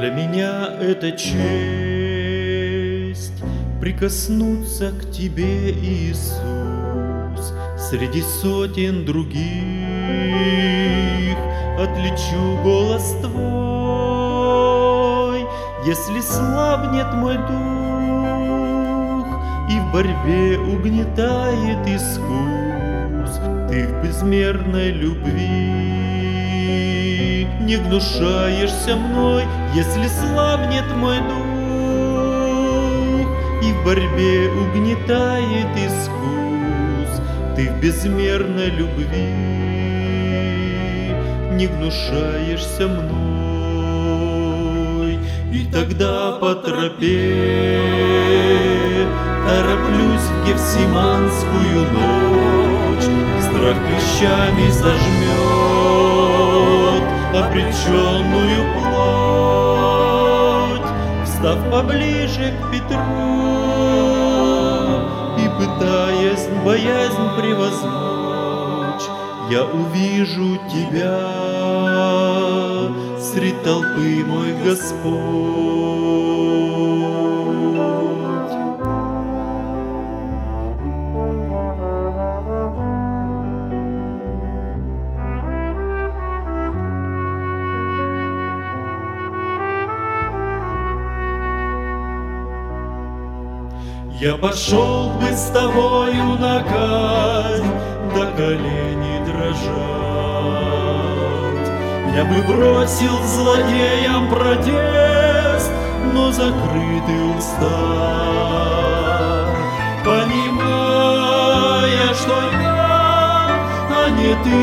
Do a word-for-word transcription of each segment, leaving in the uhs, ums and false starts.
Для меня это честь прикоснуться к Тебе, Иисус. Среди сотен других отличу голос Твой. Если слабнет мой дух и в борьбе угнетает искус, Ты в безмерной любви не гнушаешься мной. Если слабнет мой дух и в борьбе угнетает искус, Ты в безмерной любви не гнушаешься мной. И тогда по тропе тороплюсь в Гефсиманскую ночь, страх клещами сожмет обреченную плоть. Встав поближе к Петру и пытаясь боязнь превозмочь, я увижу Тебя средь толпы, мой Господь. Я пошел бы с тобою на казнь, до коленей дрожать. Я бы бросил злодеям протест, но закрыты уста, понимая, что я, а не ты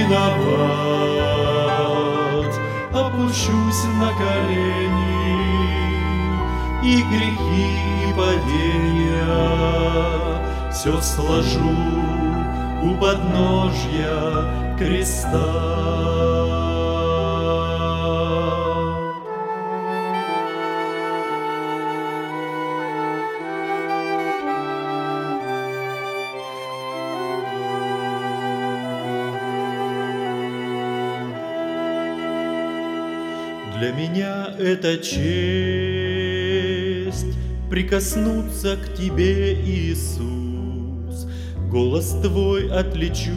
виноват, опущусь на колени и грехи и падения все сложу у подножья креста. Для меня это честь прикоснуться к Тебе, Иисус. Голос Твой отличу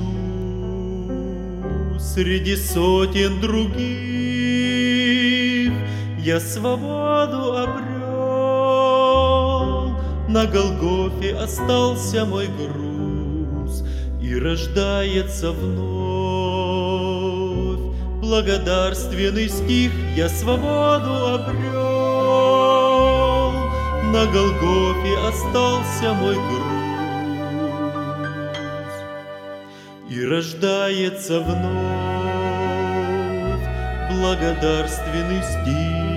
среди сотен других. Я свободу обрел, на Голгофе остался мой груз, и рождается вновь благодарственный стих. Я свободу обрел, на Голгофе остался мой груз, и рождается вновь благодарственный стих.